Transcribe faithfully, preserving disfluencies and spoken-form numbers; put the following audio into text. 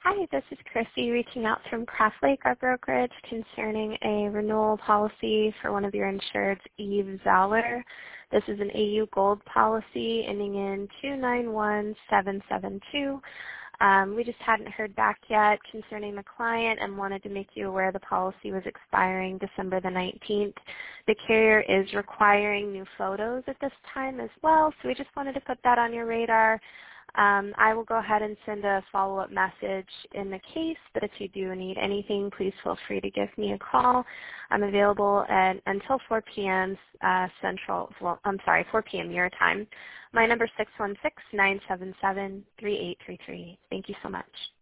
Hi, this is Chrissy reaching out from Craft Lake, our brokerage, concerning a renewal policy for one of your insureds, Eve Zoller. This is an A U Gold policy ending in two nine one seven seven two. Um, we just hadn't heard back yet concerning the client and wanted to make you aware the policy was expiring December the nineteenth. The carrier is requiring new photos at this time as well, so we just wanted to put that on your radar. Um, I will go ahead and send a follow-up message in the case, but if you do need anything, please feel free to give me a call. I'm available at, until four p m Uh, Central, well, I'm sorry, four p m your time. My number is six one six, nine seven seven, three eight three three. Thank you so much.